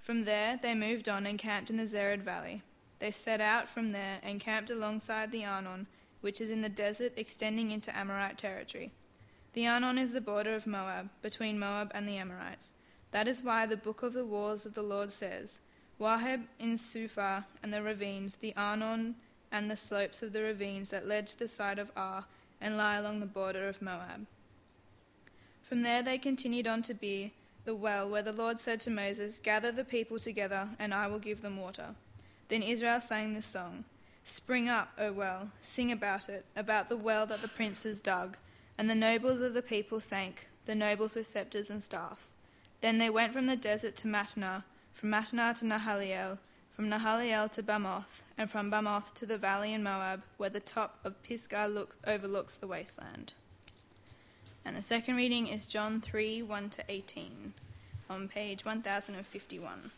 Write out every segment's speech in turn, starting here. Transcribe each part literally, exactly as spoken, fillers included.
From there they moved on and camped in the Zered Valley. They set out from there and camped alongside the Arnon, which is in the desert extending into Amorite territory. The Arnon is the border of Moab, between Moab and the Amorites. That is why the book of the wars of the Lord says, Waheb in Suphah and the ravines, the Arnon and the slopes of the ravines that led to the side of Ar and lie along the border of Moab. From there they continued on to Beer, the well, where the Lord said to Moses, Gather the people together, and I will give them water. Then Israel sang this song, Spring up, O well, sing about it, about the well that the princes dug. And the nobles of the people sank, the nobles with scepters and staffs. Then they went from the desert to Mattanah, from Mattanah to Nahaliel, from Nahaliel to Bamoth, and from Bamoth to the valley in Moab, where the top of Pisgah look, overlooks the wasteland. And the second reading is John three, one to eighteen, on page one thousand fifty-one.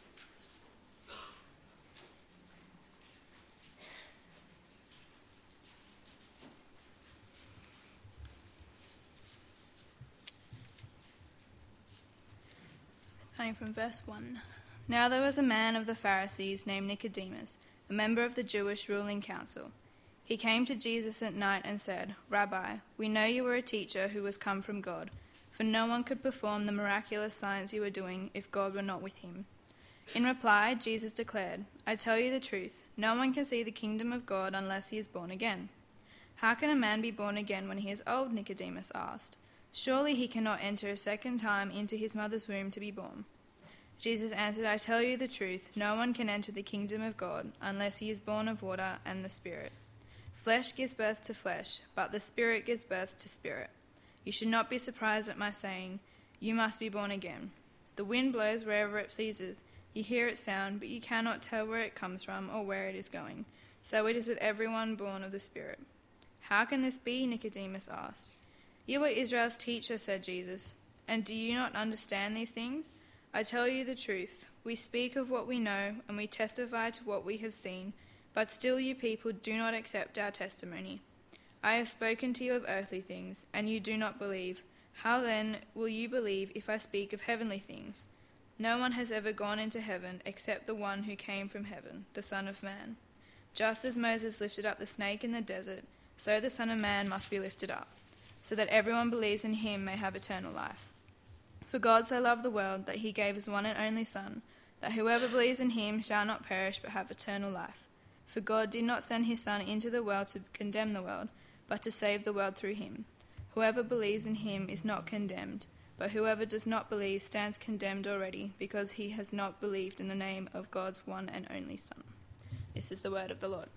Starting from verse one. Now there was a man of the Pharisees named Nicodemus, a member of the Jewish ruling council. He came to Jesus at night and said, Rabbi, we know you are a teacher who has come from God, for no one could perform the miraculous signs you are doing if God were not with him. In reply, Jesus declared, I tell you the truth, no one can see the kingdom of God unless he is born again. How can a man be born again when he is old? Nicodemus asked. Surely he cannot enter a second time into his mother's womb to be born. Jesus answered, I tell you the truth, no one can enter the kingdom of God unless he is born of water and the Spirit. Flesh gives birth to flesh, but the Spirit gives birth to spirit. You should not be surprised at my saying, you must be born again. The wind blows wherever it pleases. You hear its sound, but you cannot tell where it comes from or where it is going. So it is with everyone born of the Spirit. How can this be? Nicodemus asked. You are Israel's teacher, said Jesus, and do you not understand these things? I tell you the truth. We speak of what we know, and we testify to what we have seen, but still you people do not accept our testimony. I have spoken to you of earthly things, and you do not believe. How then will you believe if I speak of heavenly things? No one has ever gone into heaven except the one who came from heaven, the Son of Man. Just as Moses lifted up the snake in the desert, so the Son of Man must be lifted up, so that everyone believes in him may have eternal life. For God so loved the world that he gave his one and only Son, that whoever believes in him shall not perish but have eternal life. For God did not send his Son into the world to condemn the world, but to save the world through him. Whoever believes in him is not condemned, but whoever does not believe stands condemned already, because he has not believed in the name of God's one and only Son. This is the word of the Lord.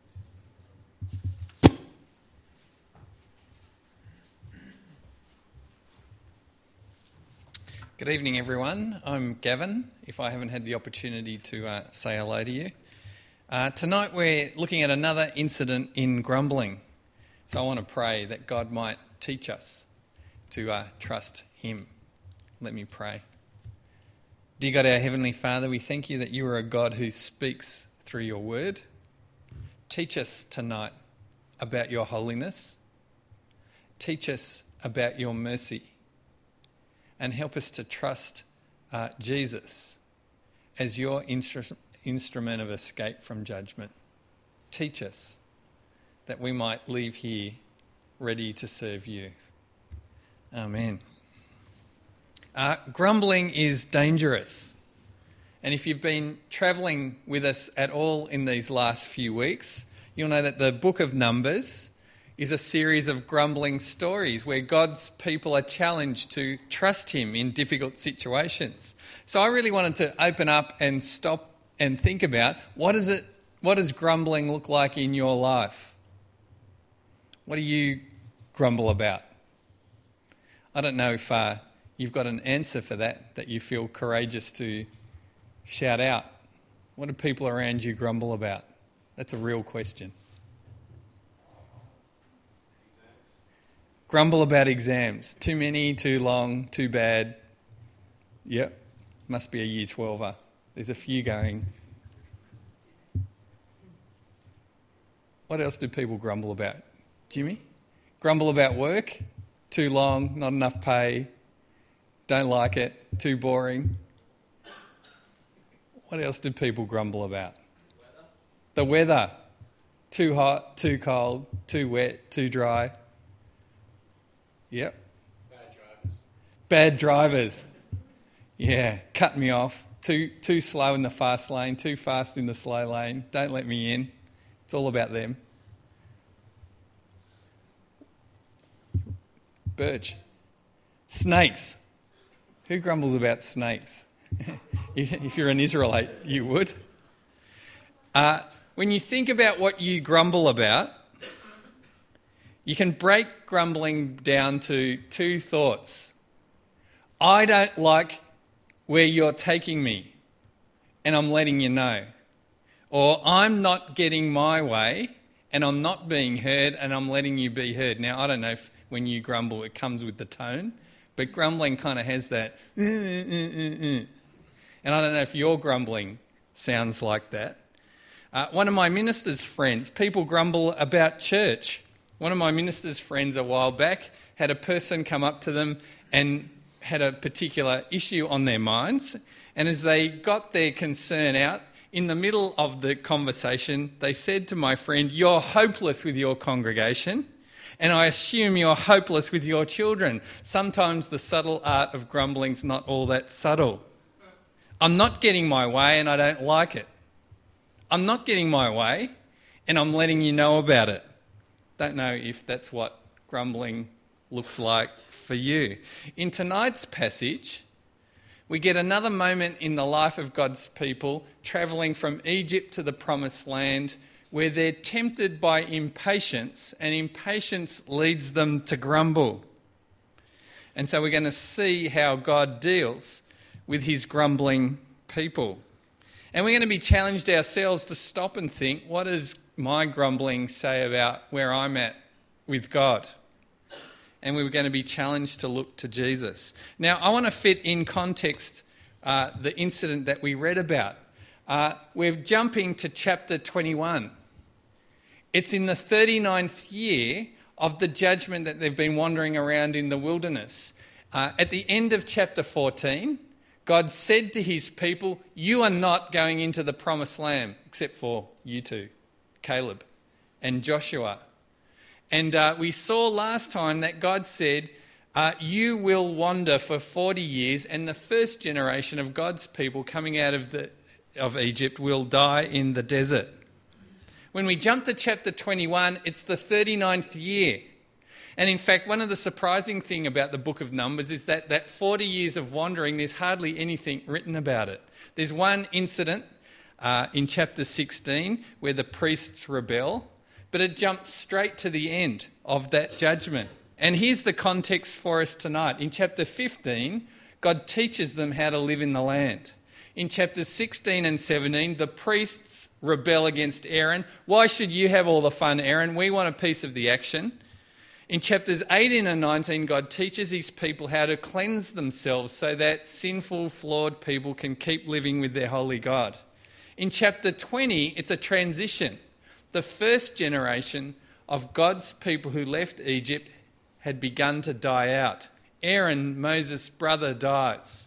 Good evening, everyone. I'm Gavin, if I haven't had the opportunity to uh, say hello to you. Uh, tonight we're looking at another incident in grumbling. So I want to pray that God might teach us to uh, trust him. Let me pray. Dear God, our Heavenly Father, we thank you that you are a God who speaks through your word. Teach us tonight about your holiness. Teach us about your mercy. And help us to trust uh, Jesus as your instru- instrument of escape from judgment. Teach us that we might leave here ready to serve you. Amen. Uh, grumbling is dangerous. And if you've been travelling with us at all in these last few weeks, you'll know that the book of Numbers is a series of grumbling stories where God's people are challenged to trust him in difficult situations. So I really wanted to open up and stop and think about what is it, what does grumbling look like in your life? What do you grumble about? I don't know if uh, you've got an answer for that, that you feel courageous to shout out. What do people around you grumble about? That's a real question. Grumble about exams. Too many, too long, too bad. Yep, must be a year twelver. There's a few going. What else do people grumble about? Jimmy? Grumble about work? Too long, not enough pay, don't like it, too boring. What else do people grumble about? The weather. The weather. Too hot, too cold, too wet, too dry. Yep. Bad drivers. Bad drivers. Yeah, cut me off. Too too slow in the fast lane, too fast in the slow lane. Don't let me in. It's all about them. Birch. Snakes. Who grumbles about snakes? If you're an Israelite, you would. Uh, when you think about what you grumble about, you can break grumbling down to two thoughts. I don't like where you're taking me, and I'm letting you know. Or I'm not getting my way, and I'm not being heard, and I'm letting you be heard. Now, I don't know if when you grumble it comes with the tone, but grumbling kind of has that, uh, uh, uh, uh. And I don't know if your grumbling sounds like that. Uh, one of my minister's friends, people grumble about church. One of my minister's friends a while back had a person come up to them and had a particular issue on their minds. And as they got their concern out, in the middle of the conversation, they said to my friend, "You're hopeless with your congregation, and I assume you're hopeless with your children." Sometimes the subtle art of grumbling's not all that subtle. I'm not getting my way and I don't like it. I'm not getting my way and I'm letting you know about it. Don't know if that's what grumbling looks like for you. In tonight's passage, we get another moment in the life of God's people travelling from Egypt to the Promised Land where they're tempted by impatience, and impatience leads them to grumble. And so we're going to see how God deals with his grumbling people. And we're going to be challenged ourselves to stop and think, what does my grumbling say about where I'm at with God? And we're going to be challenged to look to Jesus. Now, I want to fit in context uh, the incident that we read about. Uh, we're jumping to chapter twenty-one. It's in the thirty-ninth year of the judgment that they've been wandering around in the wilderness. Uh, at the end of chapter fourteen, God said to his people, "You are not going into the promised land," except for you two, Caleb and Joshua. And uh, we saw last time that God said, uh, you will wander for forty years, and the first generation of God's people coming out of the of Egypt will die in the desert. When we jump to chapter twenty-one, it's the thirty-ninth year. And in fact, one of the surprising things about the book of Numbers is that that forty years of wandering, there's hardly anything written about it. There's one incident uh, in chapter sixteen where the priests rebel, but it jumps straight to the end of that judgment. And here's the context for us tonight. In chapter fifteen, God teaches them how to live in the land. In chapters sixteen and seventeen, the priests rebel against Aaron. Why should you have all the fun, Aaron? We want a piece of the action. In chapters eighteen and nineteen, God teaches his people how to cleanse themselves so that sinful, flawed people can keep living with their holy God. In chapter twenty, it's a transition. The first generation of God's people who left Egypt had begun to die out. Aaron, Moses' brother, dies.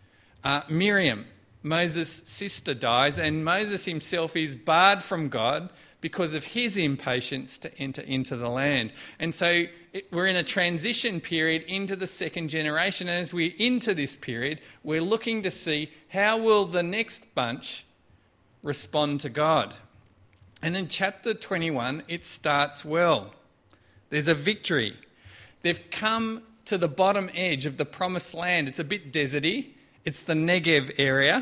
Uh, Miriam, Moses' sister, dies, and Moses himself is barred from God because of his impatience to enter into the land. And so it, we're in a transition period into the second generation, and as we're into this period, we're looking to see how will the next bunch respond to God. And in chapter twenty-one, it starts well. There's a victory. They've come to the bottom edge of the promised land. It's a bit deserty. It's the Negev area.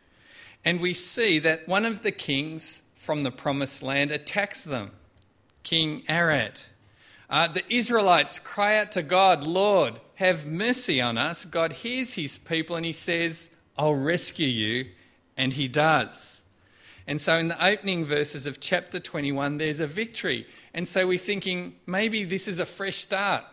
And we see that one of the kings from the promised land attacks them, King Arad. Uh, the Israelites cry out to God, "Lord, have mercy on us." God hears his people and he says, "I'll rescue you." And he does. And so in the opening verses of chapter twenty-one, there's a victory. And so we're thinking, maybe this is a fresh start.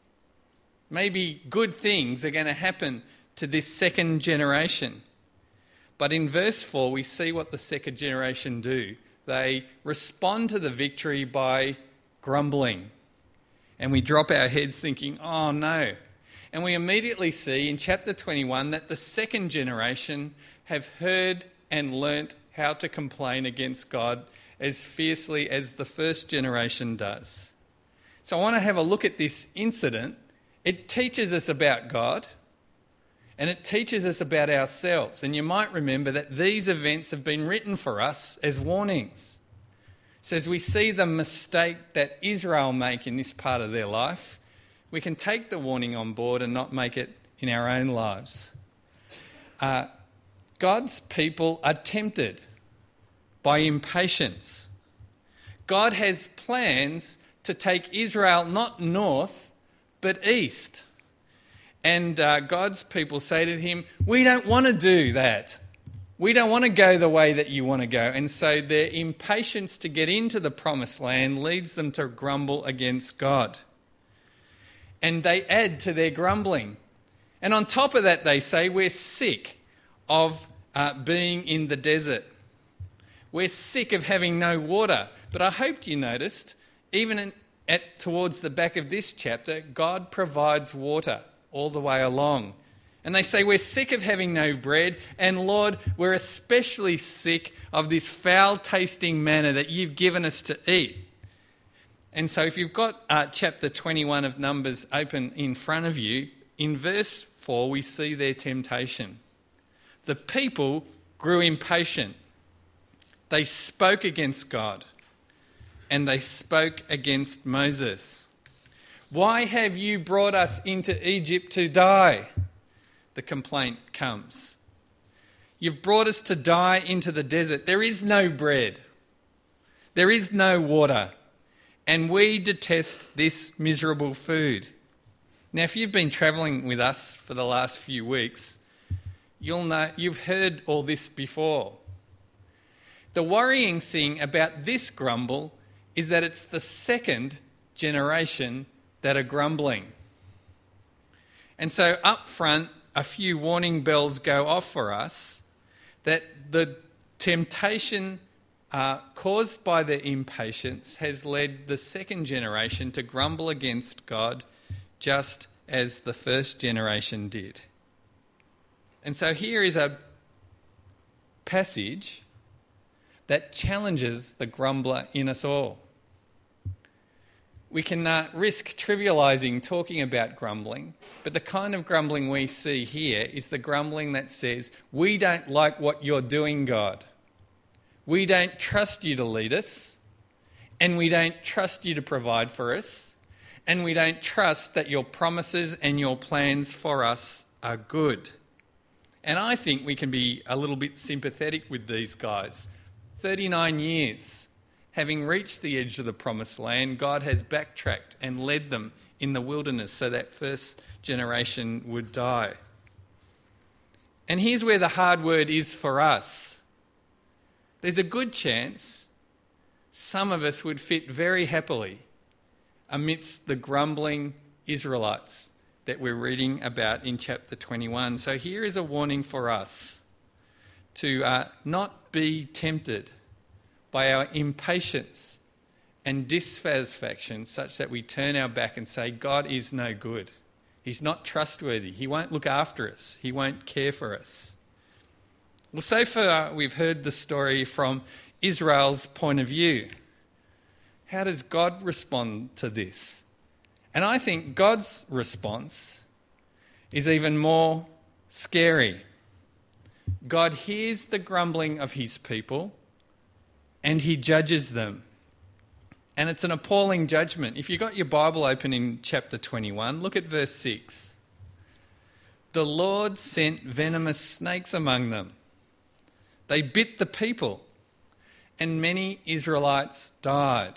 Maybe good things are going to happen to this second generation. But in verse four, we see what the second generation do. They respond to the victory by grumbling. And we drop our heads thinking, oh no. And we immediately see in chapter twenty-one that the second generation have heard and learnt how to complain against God as fiercely as the first generation does. So I want to have a look at this incident. It teaches us about God and it teaches us about ourselves. And you might remember that these events have been written for us as warnings. So as we see the mistake that Israel make in this part of their life, we can take the warning on board and not make it in our own lives. Uh, God's people are tempted by impatience. God has plans to take Israel not north, but east. And uh, God's people say to him, we don't want to do that. We don't want to go the way that you want to go. And so their impatience to get into the promised land leads them to grumble against God. And they add to their grumbling. And on top of that, they say, we're sick of uh, being in the desert. We're sick of having no water. But I hope you noticed, even in, at towards the back of this chapter, God provides water all the way along. And they say, we're sick of having no bread, and Lord, we're especially sick of this foul-tasting manna that you've given us to eat. And so if you've got uh, chapter twenty-one of Numbers open in front of you, in verse four we see their temptation. The people grew impatient. They spoke against God, and they spoke against Moses. Why have you brought us into Egypt to die? The complaint comes. You've brought us to die into the desert. There is no bread. There is no water. And we detest this miserable food. Now, if you've been travelling with us for the last few weeks, you'll know you've heard all this before. The worrying thing about this grumble is that it's the second generation that are grumbling. And so up front, a few warning bells go off for us that the temptation uh, caused by their impatience has led the second generation to grumble against God just as the first generation did. And so here is a passage that challenges the grumbler in us all. We can uh, risk trivialising talking about grumbling, but the kind of grumbling we see here is the grumbling that says, we don't like what you're doing, God. We don't trust you to lead us, and we don't trust you to provide for us, and we don't trust that your promises and your plans for us are good. And I think we can be a little bit sympathetic with these guys. thirty-nine years. Having reached the edge of the promised land, God has backtracked and led them in the wilderness so that first generation would die. And here's where the hard word is for us. There's a good chance some of us would fit very happily amidst the grumbling Israelites that we're reading about in chapter twenty-one. So here is a warning for us to uh, not be tempted by our impatience and dissatisfaction such that we turn our back and say, God is no good. He's not trustworthy. He won't look after us. He won't care for us. Well, so far we've heard the story from Israel's point of view. How does God respond to this? And I think God's response is even more scary. God hears the grumbling of his people and he judges them. And it's an appalling judgment. If you've got your Bible open in chapter twenty-one, look at verse six. The Lord sent venomous snakes among them. They bit the people, and many Israelites died.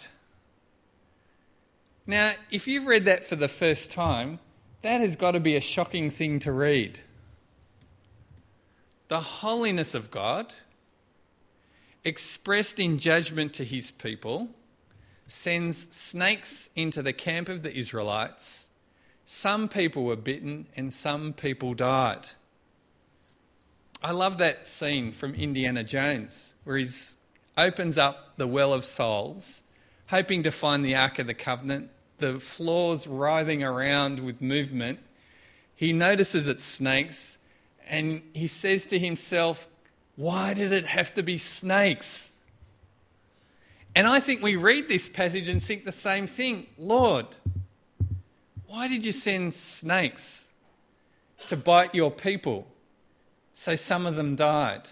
Now, if you've read that for the first time, that has got to be a shocking thing to read. The holiness of God, expressed in judgment to his people, sends snakes into the camp of the Israelites. Some people were bitten and some people died. I love that scene from Indiana Jones where he opens up the well of souls, hoping to find the Ark of the Covenant. The floor's writhing around with movement. He notices it's snakes and he says to himself, Why did it have to be snakes? And I think we read this passage and think the same thing. Lord, why did you send snakes to bite your people so some of them died?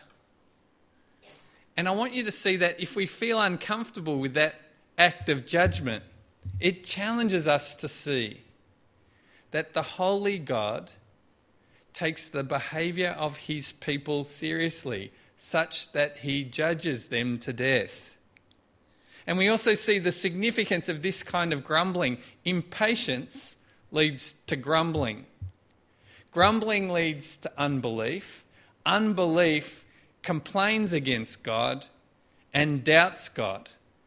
And I want you to see that if we feel uncomfortable with that act of judgment, it challenges us to see that the holy God takes the behaviour of his people seriously, such that he judges them to death. And we also see the significance of this kind of grumbling. Impatience leads to grumbling. Grumbling leads to unbelief. Unbelief complains against God and doubts God.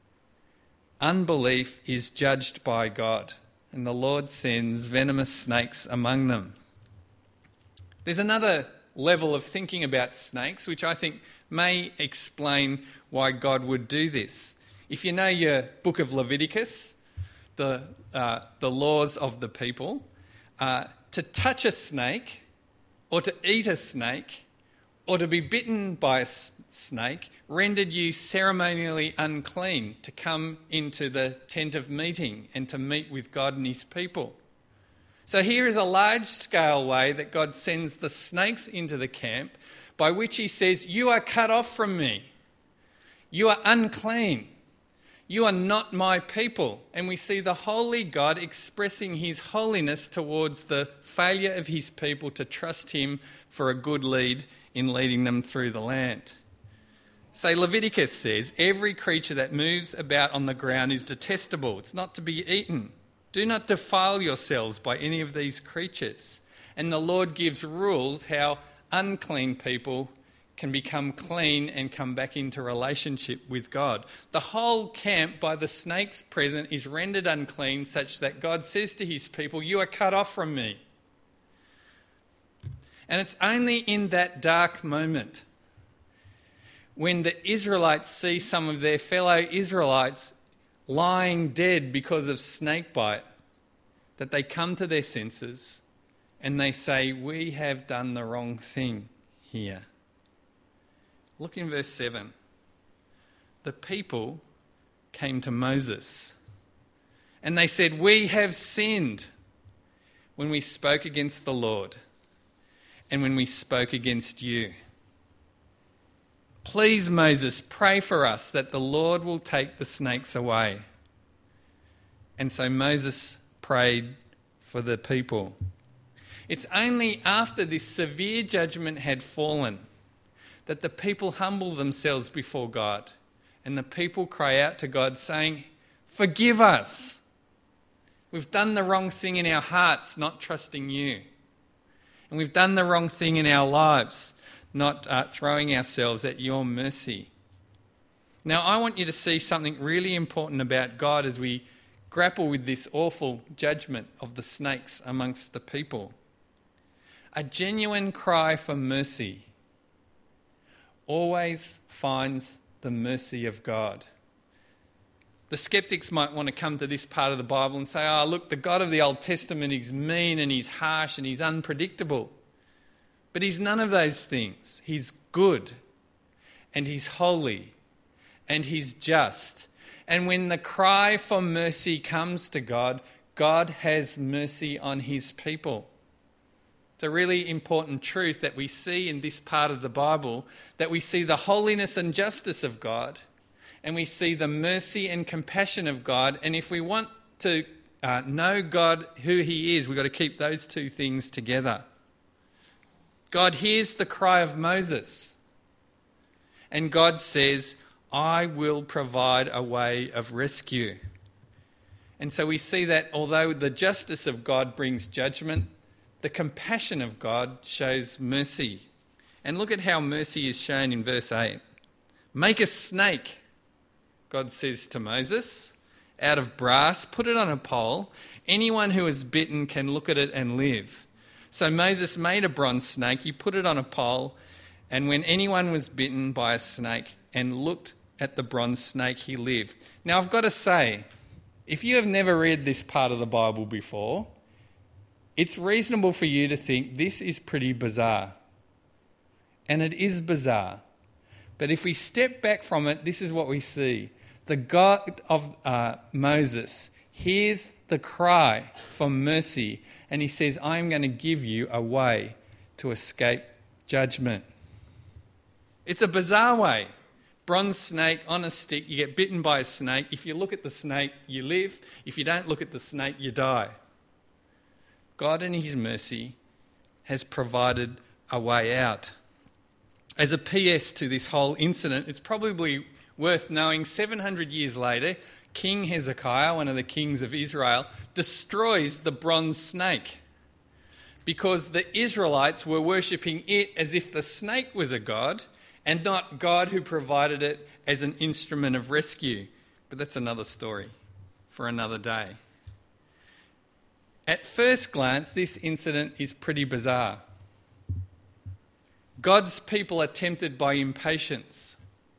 Unbelief is judged by God, and the Lord sends venomous snakes among them. There's another level of thinking about snakes which I think may explain why God would do this. If you know your book of Leviticus, the uh, the laws of the people, uh, to touch a snake or to eat a snake or to be bitten by a snake rendered you ceremonially unclean to come into the tent of meeting and to meet with God and his people. So here is a large-scale way that God sends the snakes into the camp by which he says, you are cut off from me. You are unclean. You are not my people. And we see the holy God expressing his holiness towards the failure of his people to trust him for a good lead in leading them through the land. So Leviticus says, every creature that moves about on the ground is detestable. It's not to be eaten. Do not defile yourselves by any of these creatures. And the Lord gives rules how unclean people can become clean and come back into relationship with God. The whole camp, by the snakes present, is rendered unclean such that God says to his people, you are cut off from me. And it's only in that dark moment when the Israelites see some of their fellow Israelites lying dead because of snake bite, that they come to their senses and they say, we have done the wrong thing here. Look in verse seven. The people came to Moses and they said, we have sinned when we spoke against the Lord and when we spoke against you. Please, Moses, pray for us that the Lord will take the snakes away. And so Moses prayed for the people. It's only after this severe judgment had fallen that the people humble themselves before God. And the people cry out to God saying, forgive us. We've done the wrong thing in our hearts, not trusting you. And we've done the wrong thing in our lives, not uh, throwing ourselves at your mercy. Now, I want you to see something really important about God as we grapple with this awful judgment of the snakes amongst the people. A genuine cry for mercy always finds the mercy of God. The skeptics might want to come to this part of the Bible and say, oh, look, the God of the Old Testament is mean and he's harsh and he's unpredictable. But he's none of those things. He's good and he's holy and he's just. And when the cry for mercy comes to God, God has mercy on his people. It's a really important truth that we see in this part of the Bible, that we see the holiness and justice of God, and we see the mercy and compassion of God. And if we want to uh, know God, who he is, we've got to keep those two things together. God hears the cry of Moses, and God says, I will provide a way of rescue. And so we see that although the justice of God brings judgment, the compassion of God shows mercy. And look at how mercy is shown in verse eight. Make a snake, God says to Moses, out of brass, put it on a pole. Anyone who is bitten can look at it and live. So Moses made a bronze snake, he put it on a pole, and when anyone was bitten by a snake and looked at the bronze snake, he lived. Now I've got to say, if you have never read this part of the Bible before, it's reasonable for you to think this is pretty bizarre. And it is bizarre. But if we step back from it, this is what we see. The God of uh, Moses hears the cry for mercy, and he says, I am going to give you a way to escape judgment. It's a bizarre way. Bronze snake on a stick, you get bitten by a snake. If you look at the snake, you live. If you don't look at the snake, you die. God in his mercy has provided a way out. As a P S to this whole incident, it's probably worth knowing seven hundred years later, King Hezekiah, one of the kings of Israel, destroys the bronze snake because the Israelites were worshipping it as if the snake was a god and not God who provided it as an instrument of rescue. But that's another story for another day. At first glance, this incident is pretty bizarre. God's people are tempted by impatience.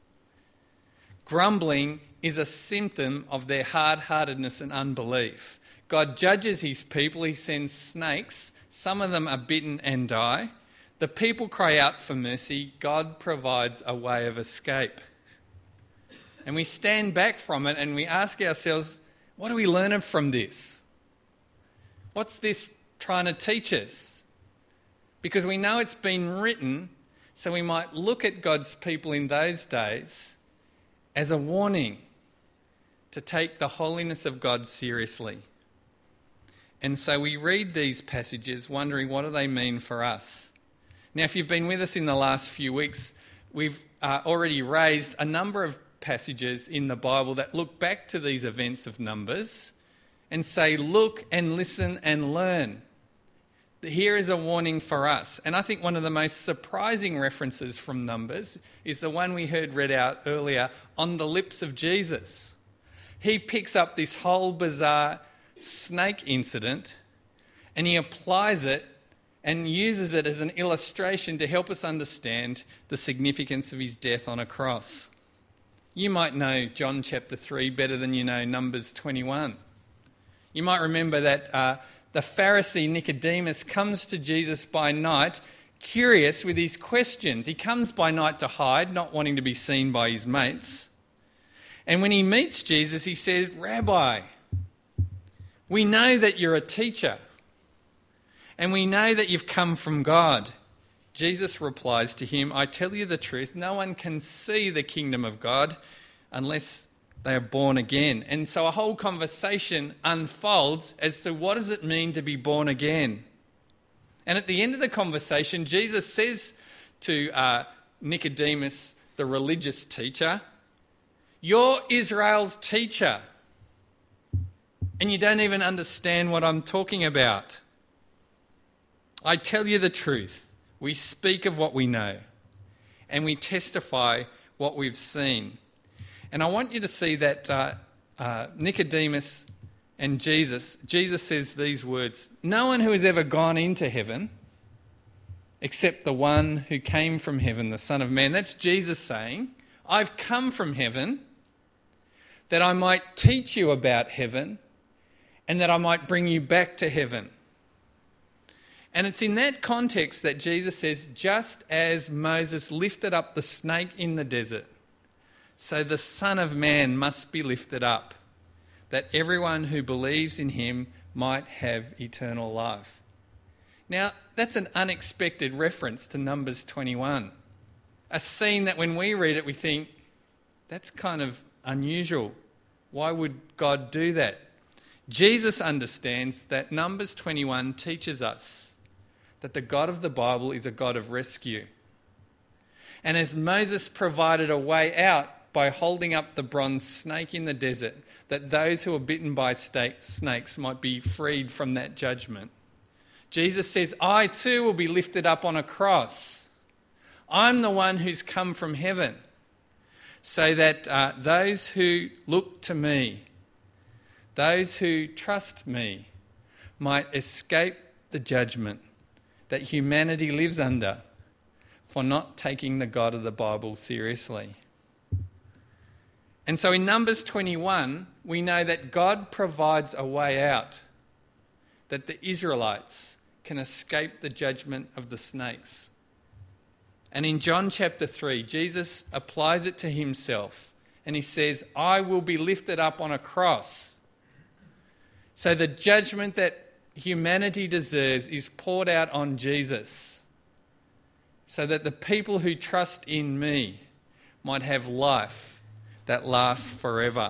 Grumbling is a symptom of their hard-heartedness and unbelief. God judges his people. He sends snakes. Some of them are bitten and die. The people cry out for mercy. God provides a way of escape. And we stand back from it and we ask ourselves, what do we learn from this? What's this trying to teach us? Because we know it's been written, so we might look at God's people in those days as a warning to take the holiness of God seriously. And so we read these passages wondering, what do they mean for us? Now, if you've been with us in the last few weeks, we've uh, already raised a number of passages in the Bible that look back to these events of Numbers and say, look and listen and learn. Here is a warning for us. And I think one of the most surprising references from Numbers is the one we heard read out earlier on the lips of Jesus. He picks up this whole bizarre snake incident and he applies it and uses it as an illustration to help us understand the significance of his death on a cross. You might know John chapter three better than you know Numbers twenty-one. You might remember that uh, the Pharisee Nicodemus comes to Jesus by night, curious with his questions. He comes by night to hide, not wanting to be seen by his mates. And when he meets Jesus, he says, Rabbi, we know that you're a teacher, and we know that you've come from God. Jesus replies to him, I tell you the truth, no one can see the kingdom of God unless they are born again. And so a whole conversation unfolds as to what does it mean to be born again. And at the end of the conversation, Jesus says to uh, Nicodemus, the religious teacher, you're Israel's teacher, and you don't even understand what I'm talking about. I tell you the truth. We speak of what we know, and we testify what we've seen. And I want you to see that uh, uh, Nicodemus and Jesus, Jesus says these words, no one who has ever gone into heaven except the one who came from heaven, the Son of Man. That's Jesus saying, I've come from heaven that I might teach you about heaven and that I might bring you back to heaven. And it's in that context that Jesus says, just as Moses lifted up the snake in the desert, so the Son of Man must be lifted up, that everyone who believes in him might have eternal life. Now, that's an unexpected reference to Numbers twenty-one, a scene that when we read it, we think, that's kind of unusual. Why would God do that? Jesus understands that Numbers twenty-one teaches us that the God of the Bible is a God of rescue. And as Moses provided a way out by holding up the bronze snake in the desert, that those who are bitten by snakes might be freed from that judgment, Jesus says, I too will be lifted up on a cross. I'm the one who's come from heaven, so that uh, those who look to me, those who trust me, might escape the judgment that humanity lives under for not taking the God of the Bible seriously. And so in Numbers twenty-one, we know that God provides a way out, that the Israelites can escape the judgment of the snakes. And in John chapter three, Jesus applies it to himself and he says, I will be lifted up on a cross. So the judgment that humanity deserves is poured out on Jesus so that the people who trust in me might have life that lasts forever.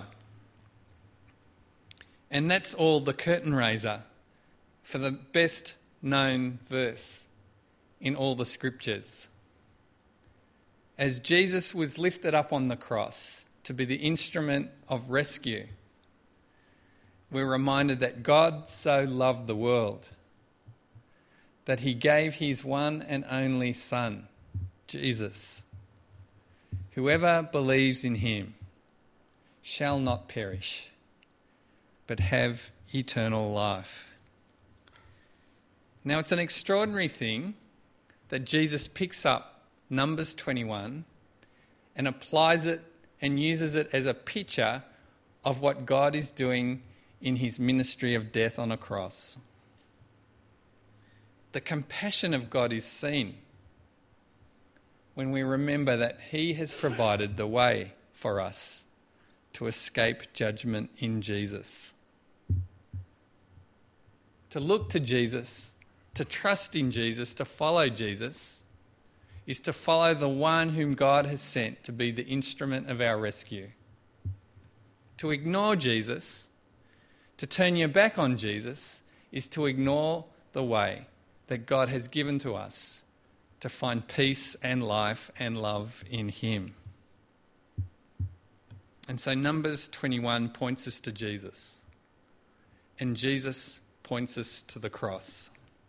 And that's all the curtain raiser for the best known verse in all the scriptures. As Jesus was lifted up on the cross to be the instrument of rescue, we're reminded that God so loved the world that he gave his one and only Son, Jesus. Whoever believes in him shall not perish, but have eternal life. Now, it's an extraordinary thing that Jesus picks up Numbers twenty-one and applies it and uses it as a picture of what God is doing in his ministry of death on a cross. The compassion of God is seen when we remember that he has provided the way for us to escape judgment in Jesus. To look to Jesus, to trust in Jesus, to follow Jesus, is to follow the one whom God has sent to be the instrument of our rescue. To ignore Jesus, to turn your back on Jesus, is to ignore the way that God has given to us to find peace and life and love in him. And so Numbers twenty-one points us to Jesus, and Jesus points us to the cross.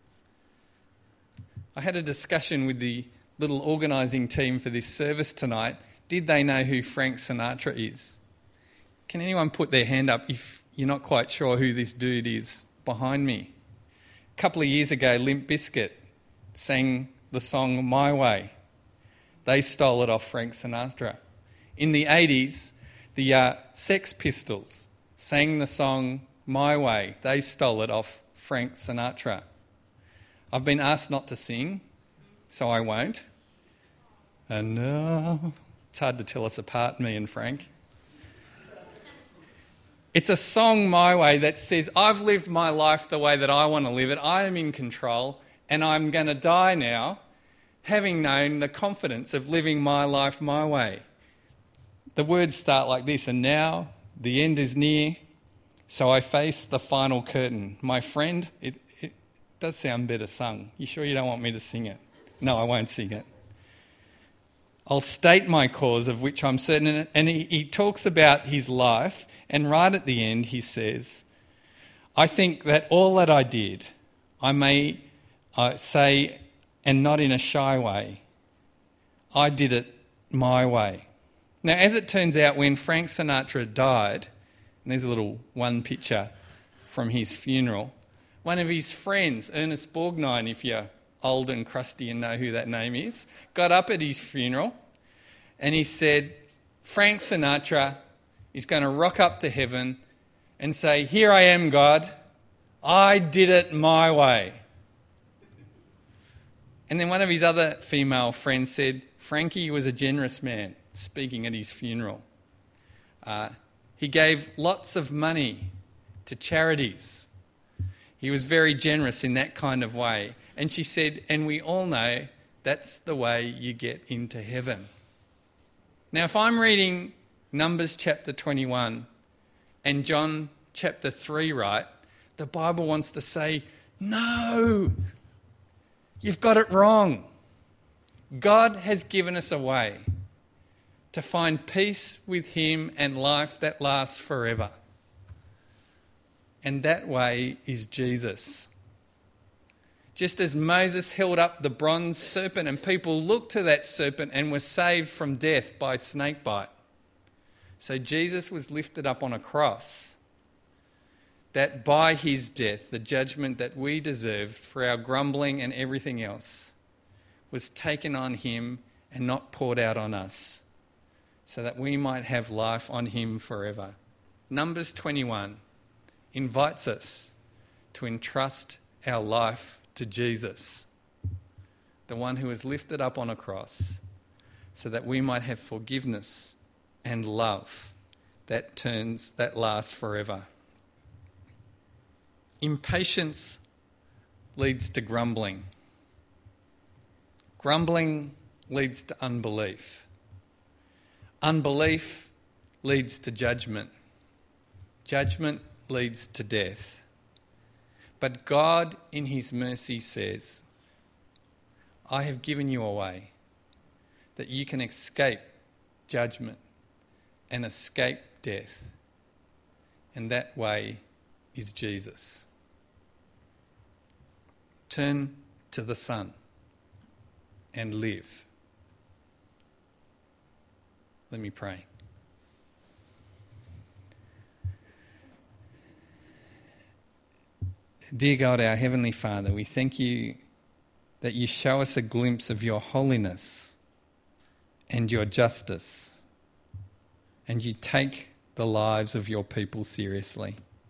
I had a discussion with the little organising team for this service tonight. Did they know who Frank Sinatra is? Can anyone put their hand up if you're not quite sure who this dude is behind me? A couple of years ago, Limp Bizkit sang the song My Way. They stole it off Frank Sinatra. In the eighties, the uh, Sex Pistols sang the song My Way. They stole it off Frank Sinatra. I've been asked not to sing, so I won't. And uh, it's hard to tell us apart, me and Frank. It's a song, My Way, that says, I've lived my life the way that I want to live it. I am in control, and I'm going to die now, having known the confidence of living my life my way. The words start like this, and now the end is near, so I face the final curtain. My friend, it, it does sound better sung. You sure you don't want me to sing it? No, I won't sing it. I'll state my cause, of which I'm certain. And he, he talks about his life, and right at the end he says, I think that all that I did, I may uh, say, and not in a shy way, I did it my way. Now, as it turns out, when Frank Sinatra died, and there's a little one picture from his funeral, one of his friends, Ernest Borgnine, if you're old and crusty and know who that name is, got up at his funeral and he said, Frank Sinatra is going to rock up to heaven and say, here I am, God, I did it my way. And then one of his other female friends said, Frankie was a generous man, speaking at his funeral. Uh, he gave lots of money to charities. He was very generous in that kind of way. And she said, and we all know that's the way you get into heaven. Now, if I'm reading Numbers chapter twenty-one and John chapter three right, the Bible wants to say, no, you've got it wrong. God has given us a way to find peace with him and life that lasts forever. And that way is Jesus. Just as Moses held up the bronze serpent and people looked to that serpent and were saved from death by snakebite, so Jesus was lifted up on a cross, that by his death, the judgment that we deserved for our grumbling and everything else was taken on him and not poured out on us, so that we might have life on him forever. Numbers twenty-one invites us to entrust our life to Jesus. the one who was lifted up on a cross, so that we might have forgiveness and love that turns, that lasts forever. Impatience leads to grumbling. Grumbling leads to unbelief. Unbelief leads to judgment. Judgment leads to death. But God, in his mercy, says, I have given you a way that you can escape judgment and escape death. And that way is Jesus. Turn to the Son and live. Let me pray. Dear God, our Heavenly Father, we thank you that you show us a glimpse of your holiness and your justice, and you take the lives of your people seriously.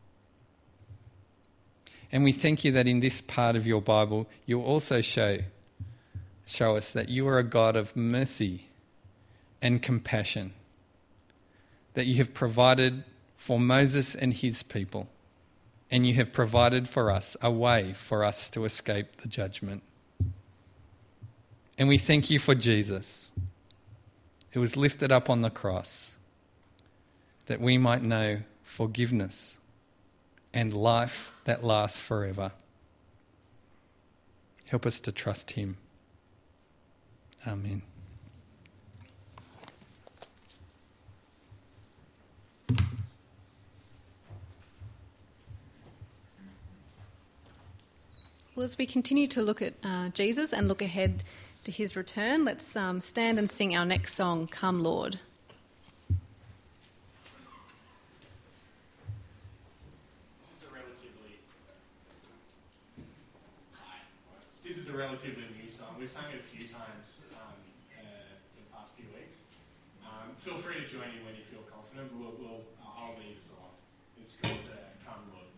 And we thank you that in this part of your Bible, you also show, show us that you are a God of mercy and compassion, that you have provided for Moses and his people, and you have provided for us a way for us to escape the judgment. And we thank you for Jesus, who was lifted up on the cross, that we might know forgiveness and life that lasts forever. Help us to trust him. Amen. Well, as we continue to look at uh, Jesus and look ahead to his return, let's um, stand and sing our next song, Come Lord. This is a relatively This is a relatively new song. We've sung it a few times um, uh, in the past few weeks. Um, feel free to join in when you feel confident. We'll, we'll, I'll lead us along. It's called uh, Come Lord.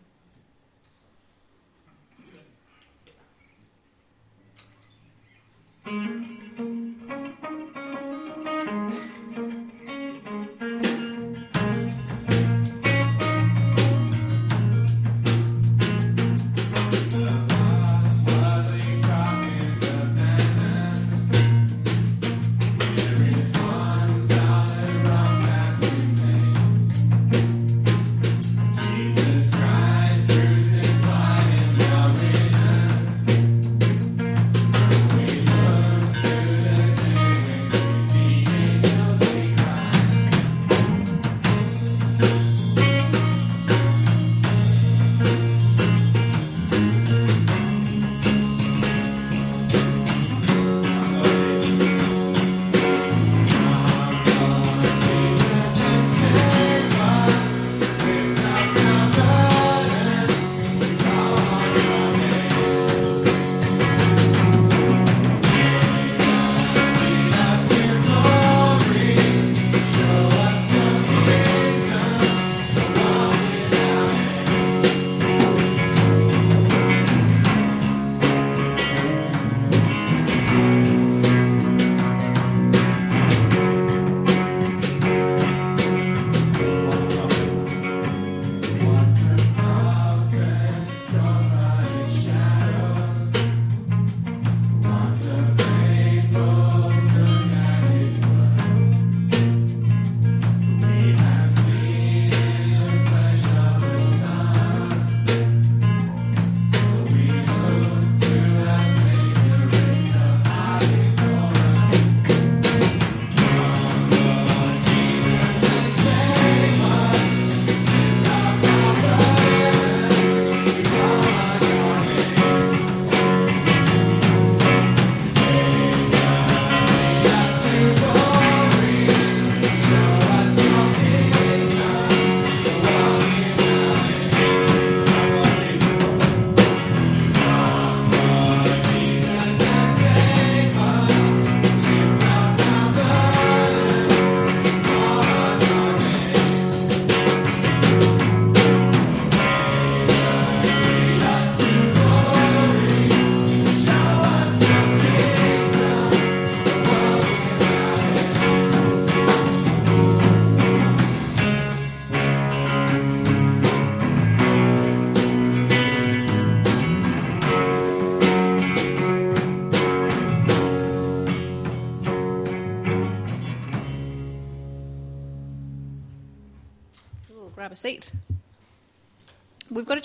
Jesus Christ. grab a seat. We've got a